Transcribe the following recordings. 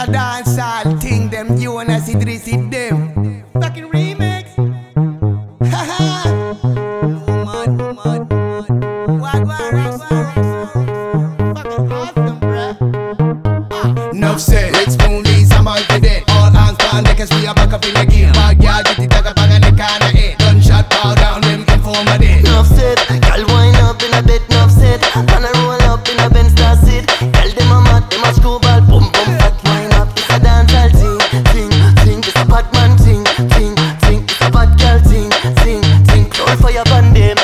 a dancehall thing, them you wanna see this it them. Fucking remix. Haha. Mad. Fucking awesome, bruh. Enough said, it's movies, I'm out with it. All hands on deck as we are back up in the game. Bad girl, get the dagger bang and the corner it. Gunshot pow down, them informer it. Enough said, girl wind up in a bed, enough said. Man a roll up in a Benz star seat. Girl them a mad, them a screwball, boom boom fat wind up. It's a dancehall thing, it's a bad man thing, it's a bad girl thing, call for your band them.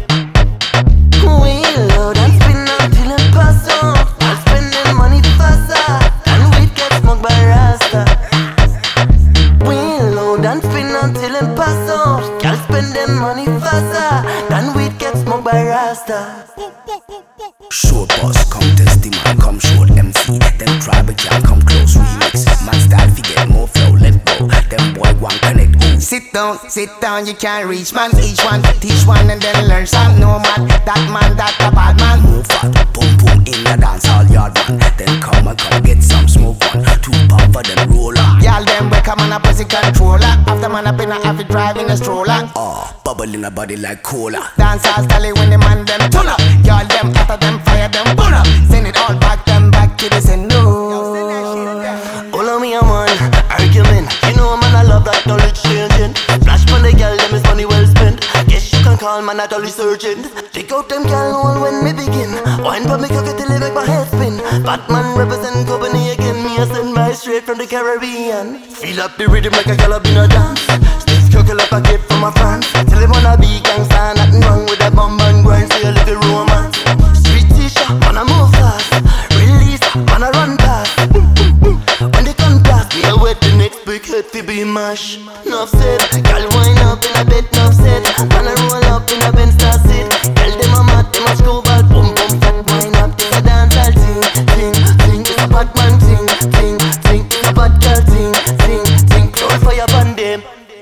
Wheel loud and spin until it pass off. I'll spend them money faster than weed get smoked by Rasta. Wheel loud and spin until it pass off. I'll spend them money faster than weed get smoked by Rasta. Short boss, come test the man, come short MC. Them try but can't come close, remix. Man style fi get more flow, let go. Them boy want connect, ooh. Sit down, you can't reach man. Each one, teach one and then learn some. No man, that a bad man. Move fat, boom boom in the dance hall yard man. Then come get some smoke on. 2 pump for them roller. Y'all them wake up man a pussy controller. After man up in a have it driving a stroller. Bubble in a body like cola. Dance all style when the man them turn up. Y'all them after them fire them burn up. Send it all back to the sender. All of me a man, argument. You know man I love that knowledge changing. Flash from the girl, them is money well spent. Guess you can call man at all resurgent. Take out them girl all when me begin. Wine for me cocky till it make my head spin. Batman represent Copenhagen. Me a send my straight from the Caribbean. Feel up the rhythm like a girl up in a dance. Stiff circle up a gift from my France. Tell him wanna be gangsta, nothing wrong with that bum and grind. Say a little romance. Street t-shirt, man I move fast. Release, man I run past. When they come past me, I wet the next big head fi be mash. Nuff said, girl wind up in a bed, nuff said. Man I roll up in a Benz star seat. Girl them a mad, them a screwball, boom boom fat wind up. It's a dancehall thing, it's a bad man thing, it's a bad girl thing, call for your band them.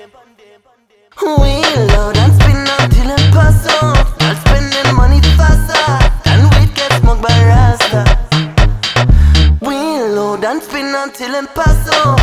Wheel loud and spin until it pass off. I'll spend them money faster than weed get smoked by Rasta. Wheel loud and spin until it pass off.